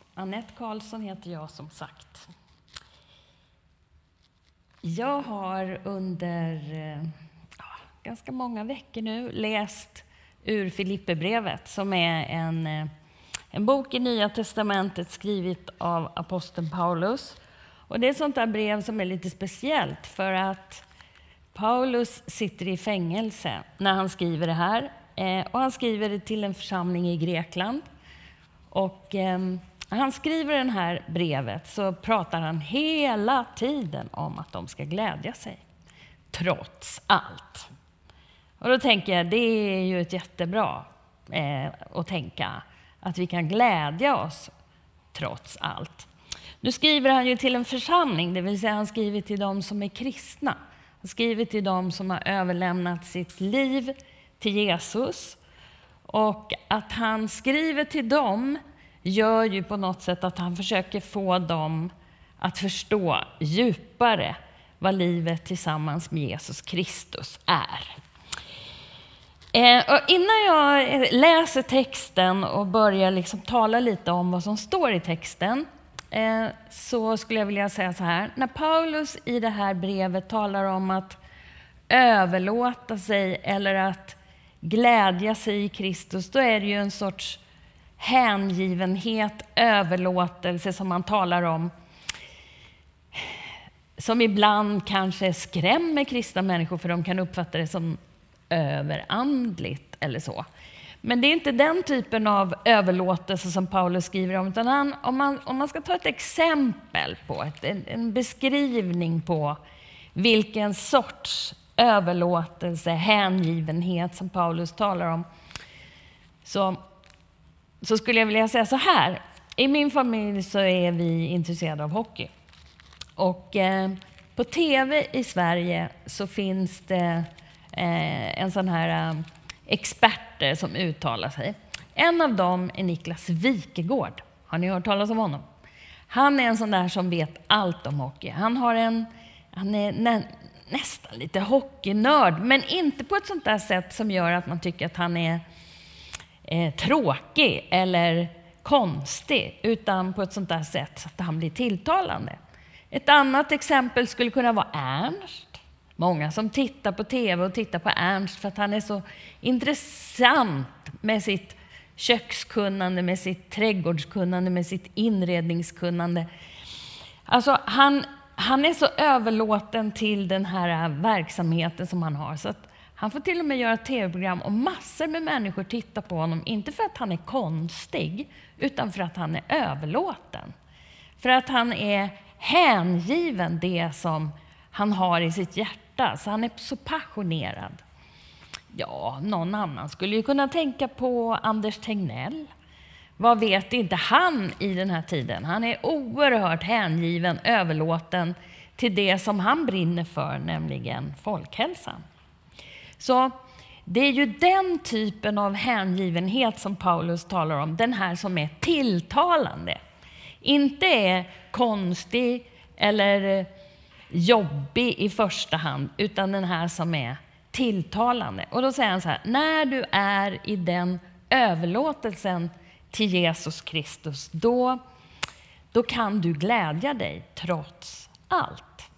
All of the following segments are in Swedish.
Annette Karlsson heter jag som sagt. Jag har under ganska många veckor nu läst ur Filipperbrevet som är en bok i Nya testamentet skrivet av aposteln Paulus. Och det är ett sånt där brev som är lite speciellt för att Paulus sitter i fängelse när han skriver det här. Och han skriver det till en församling i Grekland. Och han skriver det här brevet så pratar han hela tiden om att de ska glädja sig. Trots allt. Och då tänker jag, det är ju ett jättebra att tänka att vi kan glädja oss trots allt. Nu skriver han ju till en församling, det vill säga han skriver till de som är kristna. Han skriver till de som har överlämnat sitt liv till Jesus. Och att han skriver till dem gör ju på något sätt att han försöker få dem att förstå djupare vad livet tillsammans med Jesus Kristus är. Och innan jag läser texten och börjar liksom tala lite om vad som står i texten så skulle jag vilja säga så här. När Paulus i det här brevet talar om att överlåta sig eller att glädja sig i Kristus, då är det ju en sorts hängivenhet, överlåtelse som man talar om, som ibland kanske skrämmer kristna människor för de kan uppfatta det som överandligt eller så. Men det är inte den typen av överlåtelse som Paulus skriver om, utan om man ska ta ett exempel på en beskrivning på vilken sorts överlåtelse, hängivenhet som Paulus talar om, så skulle jag vilja säga så här. I min familj så är vi intresserade av hockey. Och på tv i Sverige så finns det en sån här experter som uttalar sig. En av dem är Niklas Wikegård. Har ni hört talas om honom? Han är en sån där som vet allt om hockey. Han är nästan lite hockeynörd, men inte på ett sånt där sätt som gör att man tycker att han är tråkig eller konstig, utan på ett sånt där sätt så att han blir tilltalande. Ett annat exempel skulle kunna vara Ernst. Många som tittar på tv och tittar på Ernst för att han är så intressant med sitt kökskunnande, med sitt trädgårdskunnande, med sitt inredningskunnande. Alltså han är så överlåten till den här verksamheten som han har så att han får till och med göra tv-program och massor med människor tittar på honom, inte för att han är konstig utan för att han är överlåten. För att han är hängiven det som han har i sitt hjärta, så han är så passionerad. Ja, någon annan skulle ju kunna tänka på Anders Tegnell. Vad vet inte han i den här tiden? Han är oerhört hängiven, överlåten till det som han brinner för, nämligen folkhälsan. Så det är ju den typen av hängivenhet som Paulus talar om, den här som är tilltalande. Inte är konstig eller jobbig i första hand, utan den här som är tilltalande. Och då säger han så här, när du är i den överlåtelsen till Jesus Kristus, då kan du glädja dig trots allt.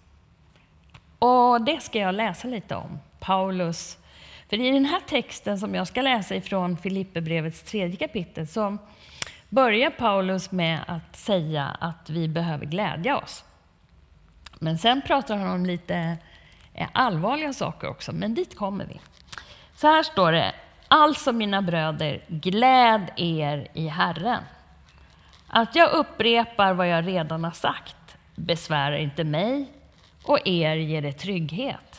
Och det ska jag läsa lite om, Paulus. För i den här texten som jag ska läsa ifrån Filipperbrevets 3:e kapitel så börjar Paulus med att säga att vi behöver glädja oss. Men sen pratar han om lite allvarliga saker också, men dit kommer vi. Så här står det, alltså mina bröder, gläd er i Herren. Att jag upprepar vad jag redan har sagt besvärar inte mig och er ger det trygghet.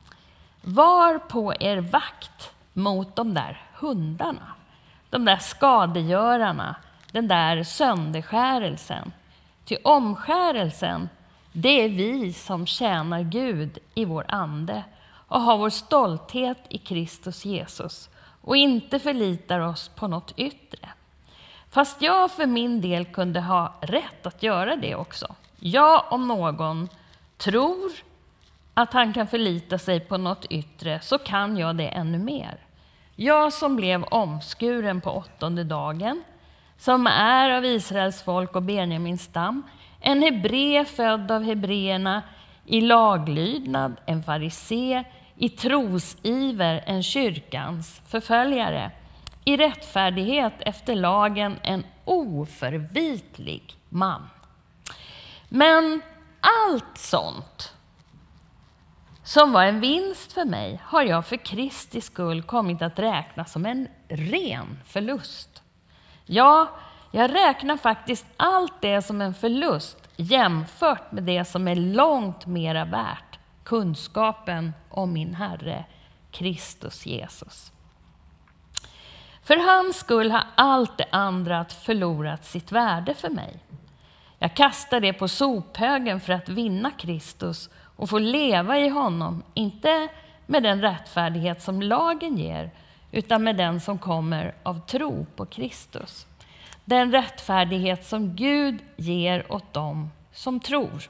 Var på er vakt mot de där hundarna, de där skadegörarna, den där sönderskärelsen. Till omskärelsen, det är vi som tjänar Gud i vår ande och har vår stolthet i Kristus Jesus och inte förlitar oss på något yttre. Fast jag för min del kunde ha rätt att göra det också. Jag om någon tror att han kan förlita sig på något yttre så kan jag det ännu mer. Jag som blev omskuren på 8:e dagen som är av Israels folk och Benjamins stam, en hebré född av hebreerna, i laglydnad, en farisé, i trosiver, en kyrkans förföljare, i rättfärdighet efter lagen, en oförvitlig man. Men allt sånt som var en vinst för mig har jag för Kristi skull kommit att räkna som en ren förlust. Ja, jag räknar faktiskt allt det som en förlust jämfört med det som är långt mera värt, kunskapen om min Herre Kristus Jesus. För hans skull har allt det andra förlorat sitt värde för mig. Jag kastar det på sophögen för att vinna Kristus och få leva i honom, inte med den rättfärdighet som lagen ger, utan med den som kommer av tro på Kristus. Den rättfärdighet som Gud ger åt dem som tror.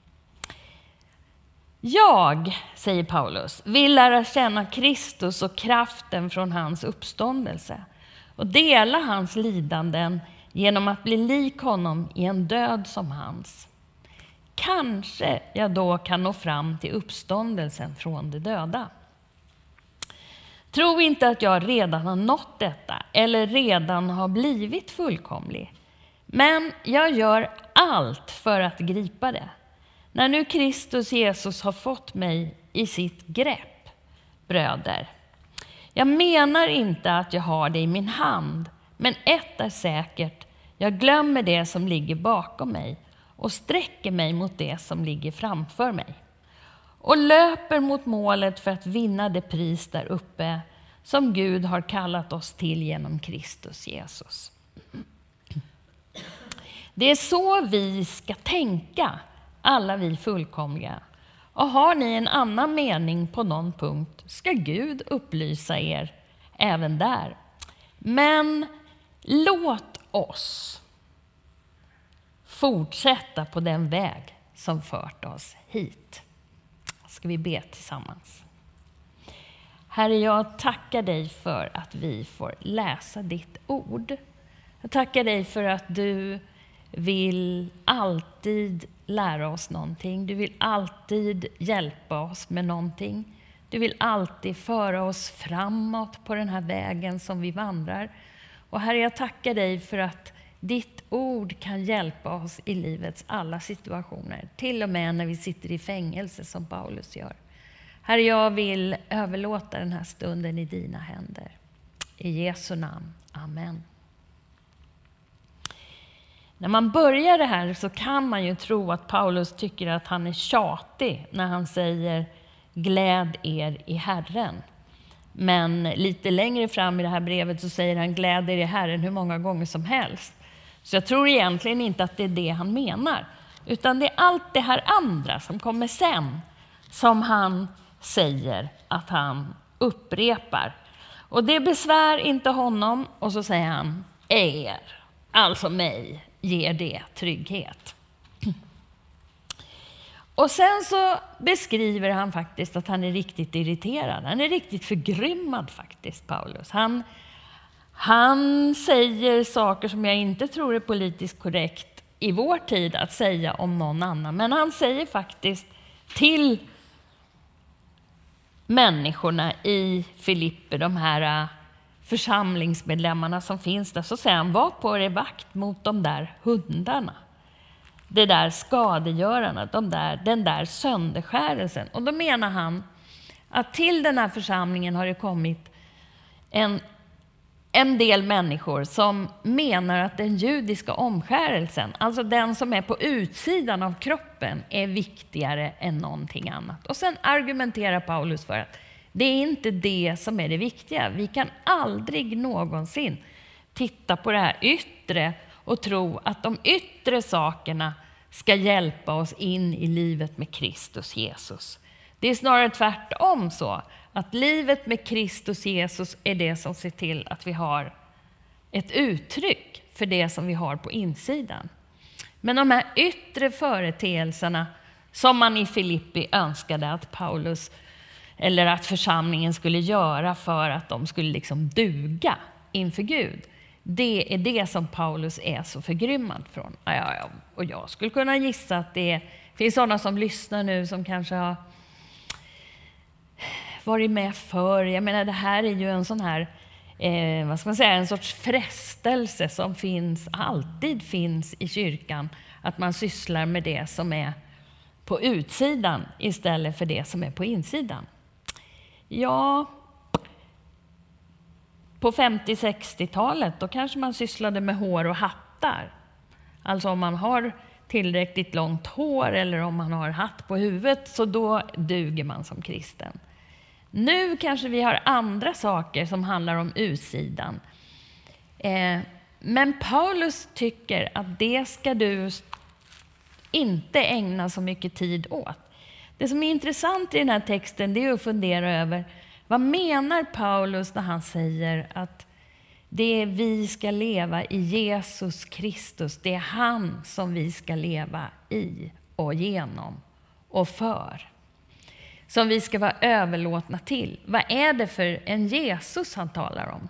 Jag, säger Paulus, vill lära känna Kristus och kraften från hans uppståndelse och dela hans lidanden genom att bli lik honom i en död som hans. Kanske jag då kan nå fram till uppståndelsen från de döda. Tro inte att jag redan har nått detta eller redan har blivit fullkomlig. Men jag gör allt för att gripa det. När nu Kristus Jesus har fått mig i sitt grepp, bröder. Jag menar inte att jag har det i min hand, men ett är säkert. Jag glömmer det som ligger bakom mig och sträcker mig mot det som ligger framför mig. Och löper mot målet för att vinna det pris där uppe som Gud har kallat oss till genom Kristus Jesus. Det är så vi ska tänka, alla vi fullkomliga. Och har ni en annan mening på någon punkt ska Gud upplysa er även där. Men låt oss fortsätta på den väg som fört oss hit. Ska vi be tillsammans. Herre, jag tackar dig för att vi får läsa ditt ord. Jag tackar dig för att du vill alltid lära oss någonting. Du vill alltid hjälpa oss med någonting. Du vill alltid föra oss framåt på den här vägen som vi vandrar. Och Herre, jag tackar dig för att ditt ord kan hjälpa oss i livets alla situationer. Till och med när vi sitter i fängelse som Paulus gör. Herre, jag vill överlåta den här stunden i dina händer. I Jesu namn. Amen. När man börjar det här så kan man ju tro att Paulus tycker att han är tjatig när han säger gläd er i Herren. Men lite längre fram i det här brevet så säger han gläd er i Herren hur många gånger som helst. Så jag tror egentligen inte att det är det han menar. Utan det är allt det här andra som kommer sen som han säger att han upprepar. Och det besvär inte honom och så säger han er, alltså mig, ger det trygghet. Och sen så beskriver han faktiskt att han är riktigt irriterad. Han är riktigt förgrymmad faktiskt, Paulus. Han säger saker som jag inte tror är politiskt korrekt i vår tid att säga om någon annan. Men han säger faktiskt till människorna i Filippi, de här församlingsmedlemmarna som finns där, så säger han, var på er vakt mot de där hundarna. Det där skadegörarna, den där sönderskärelsen. Och då menar han att till den här församlingen har det kommit en del människor som menar att den judiska omskärelsen, alltså den som är på utsidan av kroppen, är viktigare än någonting annat. Och sen argumenterar Paulus för att det är inte det som är det viktiga. Vi kan aldrig någonsin titta på det här yttre och tro att de yttre sakerna ska hjälpa oss in i livet med Kristus Jesus. Det är snarare tvärtom så att livet med Kristus Jesus är det som ser till att vi har ett uttryck för det som vi har på insidan. Men de här yttre företeelserna som man i Filippi önskade att Paulus eller att församlingen skulle göra för att de skulle liksom duga inför Gud. Det är det som Paulus är så förgrymmad från. Och jag skulle kunna gissa att det finns sådana som lyssnar nu som kanske har varit med förr. Jag menar, det här är ju en sån här, vad ska man säga, en sorts frestelse som alltid finns i kyrkan. Att man sysslar med det som är på utsidan istället för det som är på insidan. Ja, på 50-60-talet då kanske man sysslade med hår och hattar. Alltså om man har tillräckligt långt hår eller om man har hatt på huvudet, så då duger man som kristen. Nu kanske vi har andra saker som handlar om utsidan. Men Paulus tycker att det ska du inte ägna så mycket tid åt. Det som är intressant i den här texten, det är att fundera över vad menar Paulus när han säger att det är vi ska leva i Jesus Kristus. Det är han som vi ska leva i och genom och för. Som vi ska vara överlåtna till. Vad är det för en Jesus han talar om?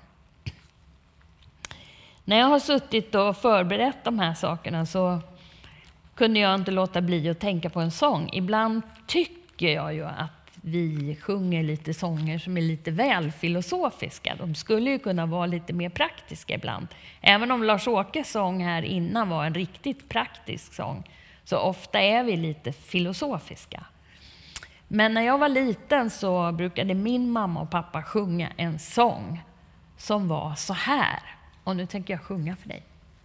När jag har suttit och förberett de här sakerna så kunde jag inte låta bli att tänka på en sång. Ibland tycker jag ju att vi sjunger lite sånger som är lite väl filosofiska. De skulle ju kunna vara lite mer praktiska ibland. Även om Lars-Åkes sång här innan var en riktigt praktisk sång, så ofta är vi lite filosofiska. Men när jag var liten så brukade min mamma och pappa sjunga en sång som var så här. Och nu tänker jag sjunga för dig.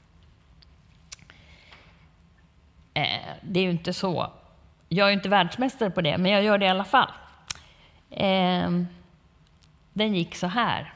Det är ju inte så. Jag är ju inte världsmästare på det, men jag gör det i alla fall. Den gick så här.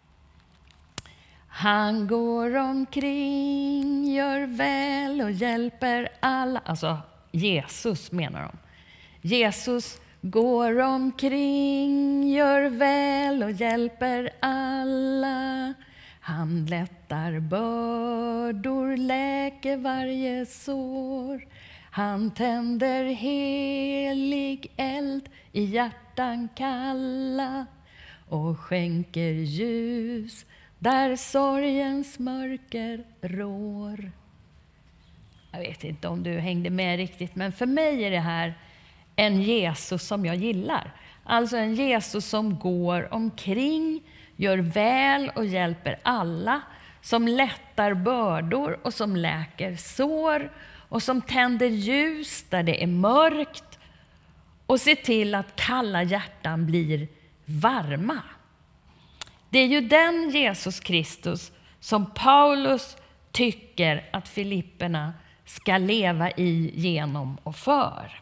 Han går omkring, gör väl och hjälper alla. Alltså Jesus menar de. Jesus går omkring, gör väl och hjälper alla. Han lättar bördor, läker varje sår. Han tänder helig eld i hjärtan kalla och skänker ljus där sorgens mörker rår. Jag vet inte om du hängde med riktigt, men för mig är det här en Jesus som jag gillar. Alltså en Jesus som går omkring, gör väl och hjälper alla, som lättar bördor och som läker sår och som tänder ljus där det är mörkt och ser till att kalla hjärtan blir varma. Det är ju den Jesus Kristus som Paulus tycker att filipperna ska leva i, genom och för.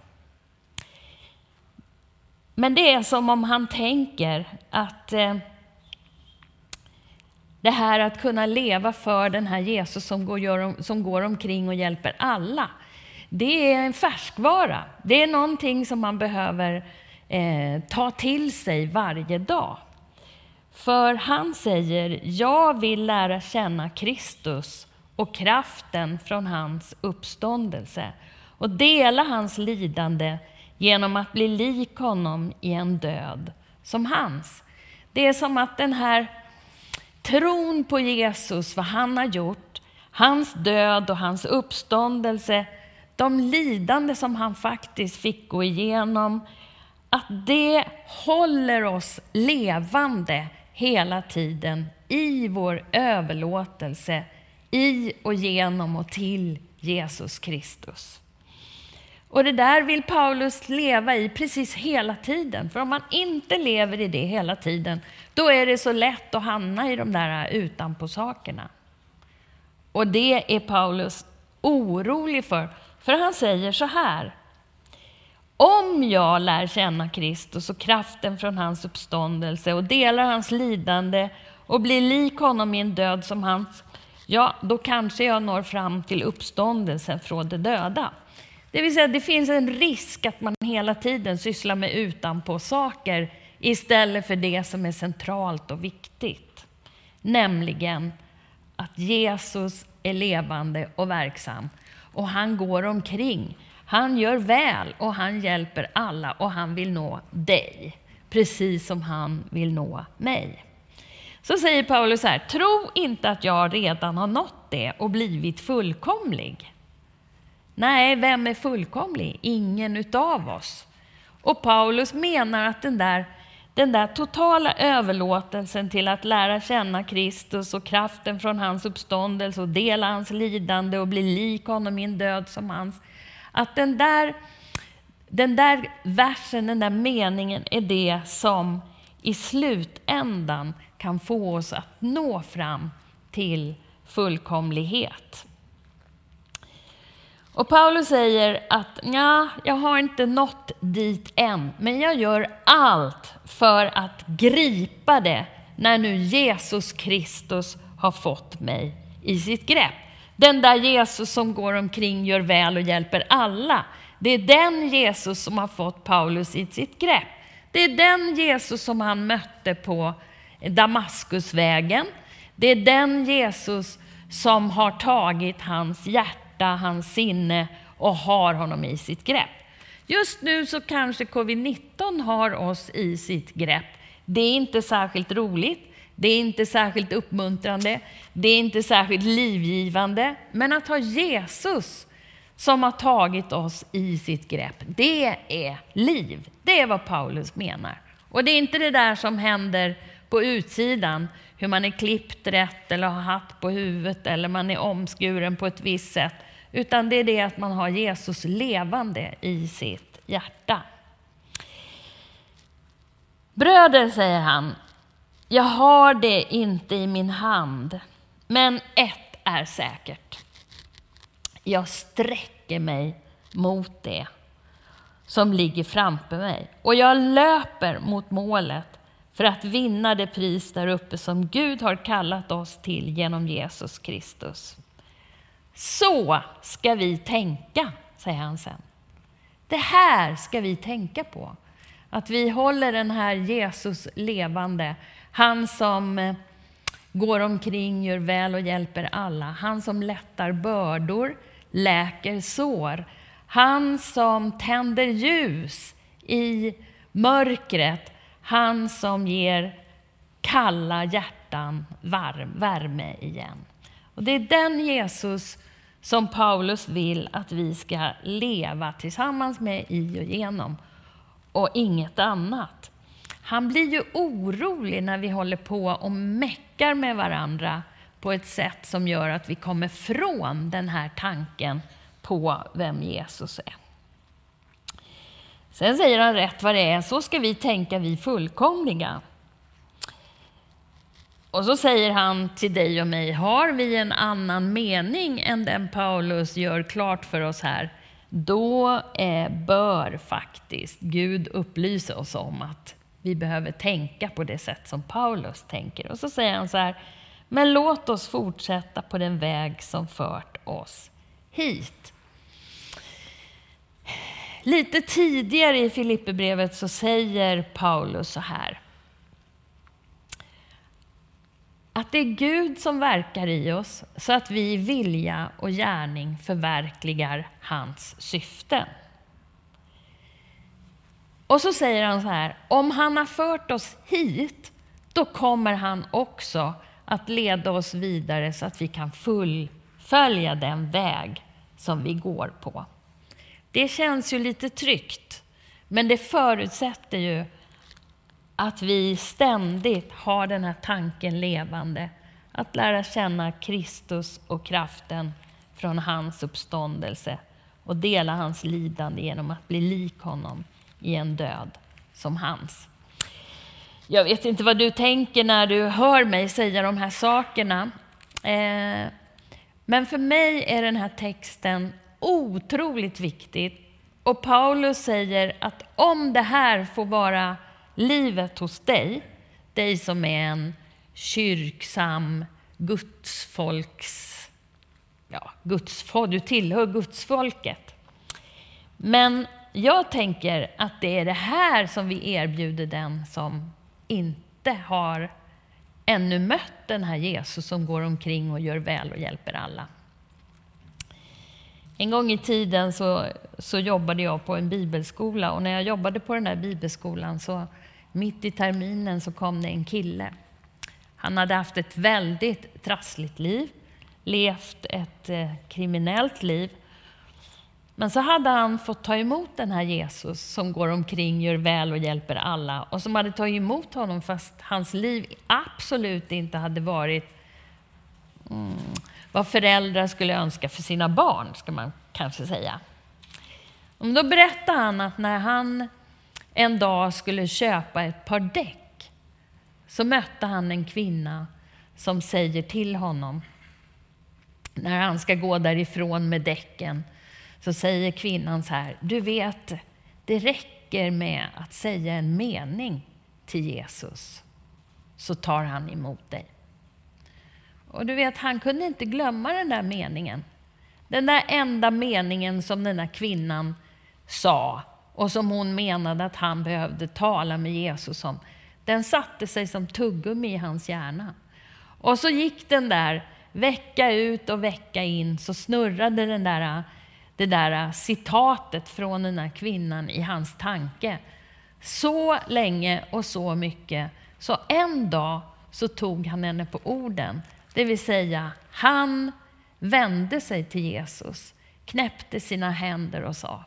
Men det är som om han tänker att det här att kunna leva för den här Jesus som går omkring och hjälper alla, det är en färskvara. Det är någonting som man behöver ta till sig varje dag. För han säger, jag vill lära känna Kristus och kraften från hans uppståndelse och dela hans lidande genom att bli lik honom i en död som hans. Det är som att den här tron på Jesus, vad han har gjort, hans död och hans uppståndelse, de lidande som han faktiskt fick gå igenom, att det håller oss levande hela tiden i vår överlåtelse i och genom och till Jesus Kristus. Och det där vill Paulus leva i precis hela tiden. För om man inte lever i det hela tiden, då är det så lätt att hamna i de där utanpå sakerna. Och det är Paulus orolig för. För han säger så här: om jag lär känna Kristus och kraften från hans uppståndelse och delar hans lidande och blir lik honom i en död som hans, ja, då kanske jag når fram till uppståndelsen från de döda. Det vill säga, det finns en risk att man hela tiden sysslar med utanpå saker istället för det som är centralt och viktigt. Nämligen att Jesus är levande och verksam och han går omkring. Han gör väl och han hjälper alla och han vill nå dig, precis som han vill nå mig. Så säger Paulus här: tro inte att jag redan har nått det och blivit fullkomlig. Nej, vem är fullkomlig? Ingen utav oss. Och Paulus menar att den där totala överlåtelsen till att lära känna Kristus och kraften från hans uppståndelse och dela hans lidande och bli lik honom i en död som hans, att den där versen, den där meningen är det som i slutändan kan få oss att nå fram till fullkomlighet. Och Paulus säger att jag har inte nått dit än, men jag gör allt för att gripa det när nu Jesus Kristus har fått mig i sitt grepp. Den där Jesus som går omkring, gör väl och hjälper alla. Det är den Jesus som har fått Paulus i sitt grepp. Det är den Jesus som han mötte på Damaskusvägen. Det är den Jesus som har tagit hans hjärta, hans sinne och har honom i sitt grepp. Just nu så kanske covid-19 har oss i sitt grepp. Det är inte särskilt roligt, det är inte särskilt uppmuntrande, det är inte särskilt livgivande. Men att ha Jesus som har tagit oss i sitt grepp, det är liv. Det är vad Paulus menar. Och det är inte det där som händer på utsidan, hur man är klippt rätt eller har hatt på huvudet eller man är omskuren på ett visst sätt. Utan det är det att man har Jesus levande i sitt hjärta. Bröder, säger han, jag har det inte i min hand, men ett är säkert. Jag sträcker mig mot det som ligger framför mig. Och jag löper mot målet för att vinna det pris där uppe som Gud har kallat oss till genom Jesus Kristus. Så ska vi tänka, säger han sen. Det här ska vi tänka på. Att vi håller den här Jesus levande. Han som går omkring, gör väl och hjälper alla. Han som lättar bördor, läker sår. Han som tänder ljus i mörkret. Han som ger kalla hjärtan värme igen. Och det är den Jesus som Paulus vill att vi ska leva tillsammans med i och genom. Och inget annat. Han blir ju orolig när vi håller på och mäckar med varandra på ett sätt som gör att vi kommer från den här tanken på vem Jesus är. Sen säger han rätt vad det är, så ska vi tänka, vi fullkomliga. Och så säger han till dig och mig, har vi en annan mening än den Paulus gör klart för oss här, då bör faktiskt Gud upplysa oss om att vi behöver tänka på det sätt som Paulus tänker. Och så säger han så här, men låt oss fortsätta på den väg som fört oss hit. Lite tidigare i Filipperbrevet så säger Paulus så här, att det är Gud som verkar i oss så att vi i vilja och gärning förverkligar hans syften. Och så säger han så här, om han har fört oss hit, då kommer han också att leda oss vidare så att vi kan fullfölja den väg som vi går på. Det känns ju lite tryggt, men det förutsätter ju att vi ständigt har den här tanken levande. Att lära känna Kristus och kraften från hans uppståndelse och dela hans lidande genom att bli lik honom i en död som hans. Jag vet inte vad du tänker när du hör mig säga de här sakerna. Men för mig är den här texten otroligt viktig. Och Paulus säger att om det här får vara livet hos dig, dig som är en kyrksam du tillhör gudsfolket. Men jag tänker att det är det här som vi erbjuder den som inte har ännu mött den här Jesus som går omkring och gör väl och hjälper alla. En gång i tiden så jobbade jag på en bibelskola, och när jag jobbade på den här bibelskolan så mitt i terminen så kom det en kille. Han hade haft ett väldigt trassligt liv, levt ett kriminellt liv. Men så hade han fått ta emot den här Jesus som går omkring, gör väl och hjälper alla. Och som hade tagit emot honom fast hans liv absolut inte hade varit vad föräldrar skulle önska för sina barn, ska man kanske säga. Och då berättade han att när han en dag skulle köpa ett par däck så mötte han en kvinna som säger till honom, när han ska gå därifrån med däcken, så säger kvinnan så här: du vet, det räcker med att säga en mening till Jesus så tar han emot dig. Och du vet, han kunde inte glömma den där meningen. Den där enda meningen som den där kvinnan sa och som hon menade att han behövde tala med Jesus om, den satte sig som tuggummi i hans hjärna. Och så gick den där vecka ut och vecka in, så snurrade det där citatet från den här kvinnan i hans tanke. Så länge och så mycket. Så en dag så tog han henne på orden. Det vill säga, han vände sig till Jesus, knäppte sina händer och sa: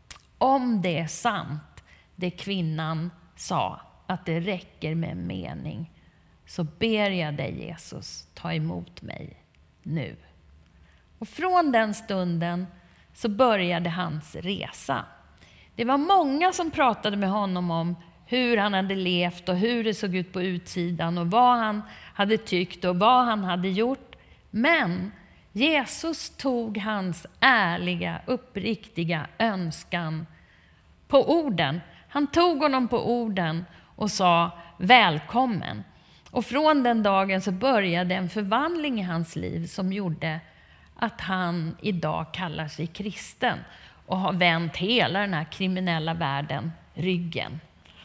om det är sant, det kvinnan sa, att det räcker med en mening, så ber jag dig Jesus, ta emot mig nu. Och från den stunden så började hans resa. Det var många som pratade med honom om hur han hade levt och hur det såg ut på utsidan och vad han hade tyckt och vad han hade gjort. Men Jesus tog hans ärliga, uppriktiga önskan på orden. Han tog honom på orden och sa välkommen. Och från den dagen så började en förvandling i hans liv som gjorde att han idag kallar sig kristen och har vänt hela den här kriminella världen ryggen.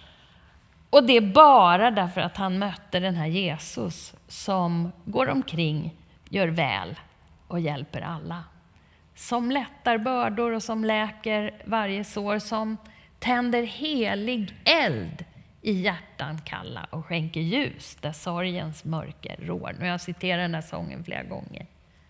Och det är bara därför att han mötte den här Jesus som går omkring, gör väl och hjälper alla. Som lättar bördor och som läker varje sår, som tänder helig eld i hjärtan kalla och skänker ljus där sorgens mörker rår. Nu har jag citerat den här sången flera gånger.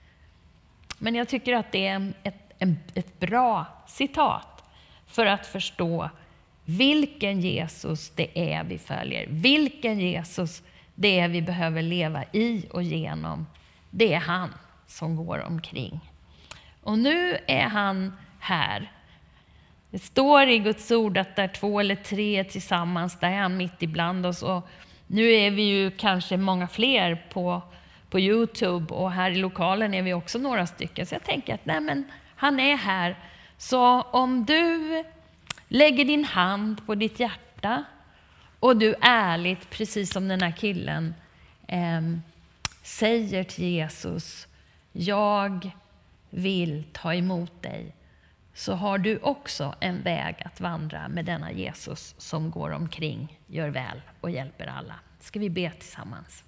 Men jag tycker att det är ett bra citat för att förstå vilken Jesus det är vi följer. Vilken Jesus det är vi behöver leva i och genom. Det är han som går omkring. Och nu är han här. Det står i Guds ord att där 2 eller 3 tillsammans, där är han mitt ibland oss. Och nu är vi ju kanske många fler på YouTube, och här i lokalen är vi också några stycken. Så jag tänker att nej, men han är här. Så om du lägger din hand på ditt hjärta och du ärligt, precis som den här killen, säger till Jesus: jag vill ta emot dig, så har du också en väg att vandra med denna Jesus som går omkring, gör väl och hjälper alla. Ska vi be tillsammans?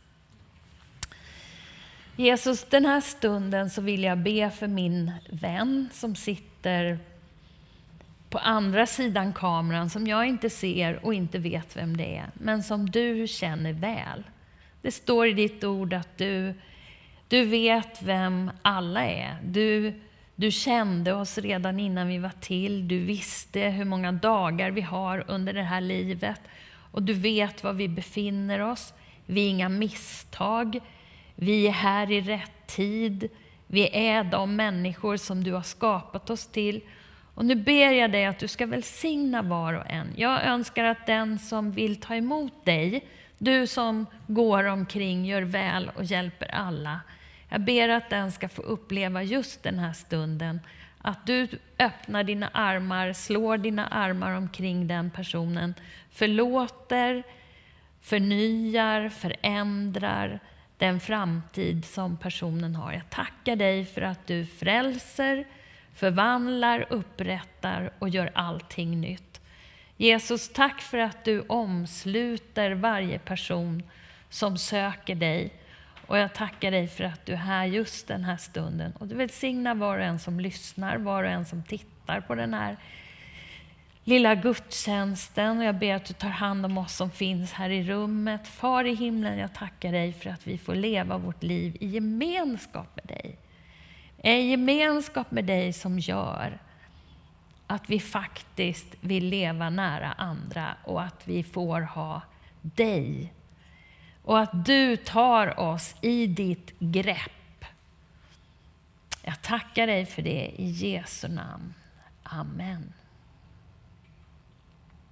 Jesus, den här stunden så vill jag be för min vän som sitter på andra sidan kameran, som jag inte ser och inte vet vem det är, men som du känner väl. Det står i ditt ord att du vet vem alla är. Du kände oss redan innan vi var till. Du visste hur många dagar vi har under det här livet. Och du vet var vi befinner oss. Vi är inga misstag. Vi är här i rätt tid. Vi är de människor som du har skapat oss till. Och nu ber jag dig att du ska välsigna var och en. Jag önskar att den som vill ta emot dig, du som går omkring, gör väl och hjälper alla. Jag ber att den ska få uppleva just den här stunden. Att du öppnar dina armar, slår dina armar omkring den personen. Förlåter, förnyar, förändrar den framtid som personen har. Jag tackar dig för att du frälser, förvandlar, upprättar och gör allting nytt. Jesus, tack för att du omsluter varje person som söker dig. Och jag tackar dig för att du är här just den här stunden. Och du välsignar var och en som lyssnar, var och en som tittar på den här lilla gudstjänsten. Och jag ber att du tar hand om oss som finns här i rummet. Far i himlen, jag tackar dig för att vi får leva vårt liv i gemenskap med dig. En gemenskap med dig som gör att vi faktiskt vill leva nära andra och att vi får ha dig. Och att du tar oss i ditt grepp. Jag tackar dig för det i Jesu namn. Amen.